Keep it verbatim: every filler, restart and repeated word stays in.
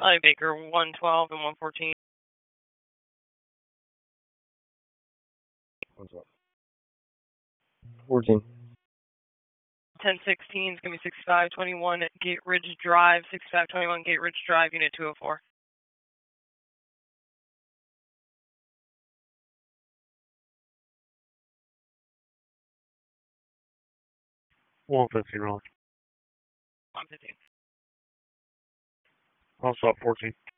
Hi, Baker, one twelve and one fourteen. What's up? fourteen. ten sixteen is going to be sixty-five twenty-one at Gate Ridge Drive, sixty-five twenty-one Gate Ridge Drive, Unit two oh four. one fifteen, Raleigh. one fifteen. I'll stop fourteen.